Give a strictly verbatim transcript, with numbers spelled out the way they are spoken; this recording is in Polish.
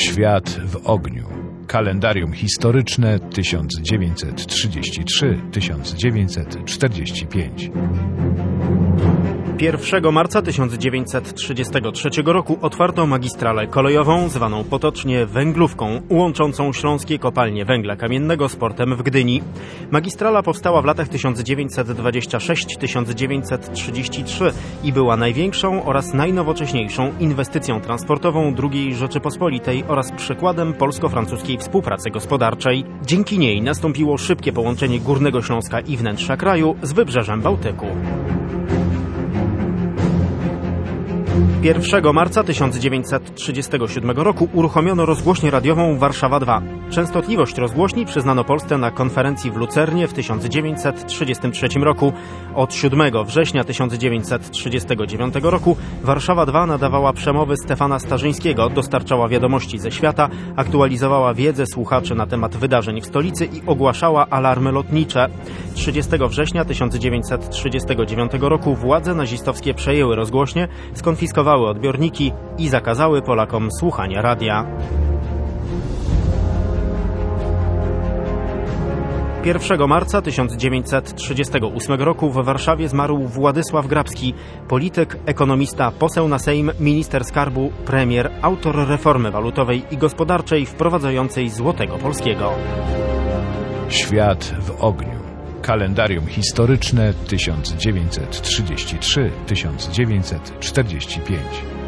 Świat w ogniu. Kalendarium historyczne tysiąc dziewięćset trzydzieści trzy do tysiąc dziewięćset czterdzieści pięć. pierwszego marca tysiąc dziewięćset trzydziestego trzeciego roku otwarto magistralę kolejową, zwaną potocznie węglówką, łączącą śląskie kopalnie węgla kamiennego z portem w Gdyni. Magistrala powstała w latach tysiąc dziewięćset dwudziestym szóstym do tysiąc dziewięćset trzydziestego trzeciego i była największą oraz najnowocześniejszą inwestycją transportową drugiej Rzeczypospolitej oraz przykładem polsko-francuskiej współpracy gospodarczej. Dzięki niej nastąpiło szybkie połączenie Górnego Śląska i wnętrza kraju z wybrzeżem Bałtyku. pierwszego marca tysiąc dziewięćset trzydziestego siódmego roku uruchomiono rozgłośnię radiową Warszawa dwa. Częstotliwość rozgłośni przyznano Polsce na konferencji w Lucernie w tysiąc dziewięćset trzydziestym trzecim roku. Od siódmego września tysiąc dziewięćset trzydziestego dziewiątego roku Warszawa dwa nadawała przemowy Stefana Starzyńskiego, dostarczała wiadomości ze świata, aktualizowała wiedzę słuchaczy na temat wydarzeń w stolicy i ogłaszała alarmy lotnicze. trzydziestego września tysiąc dziewięćset trzydziestego dziewiątego roku władze nazistowskie przejęły rozgłośnię, skonfiskowały odbiorniki i zakazały Polakom słuchania radia. pierwszego marca tysiąc dziewięćset trzydziestego ósmego roku w Warszawie zmarł Władysław Grabski, polityk, ekonomista, poseł na Sejm, minister skarbu, premier, autor reformy walutowej i gospodarczej wprowadzającej złotego polskiego. Świat w ogniu. Kalendarium historyczne tysiąc dziewięćset trzydzieści trzy do tysiąc dziewięćset czterdzieści pięć.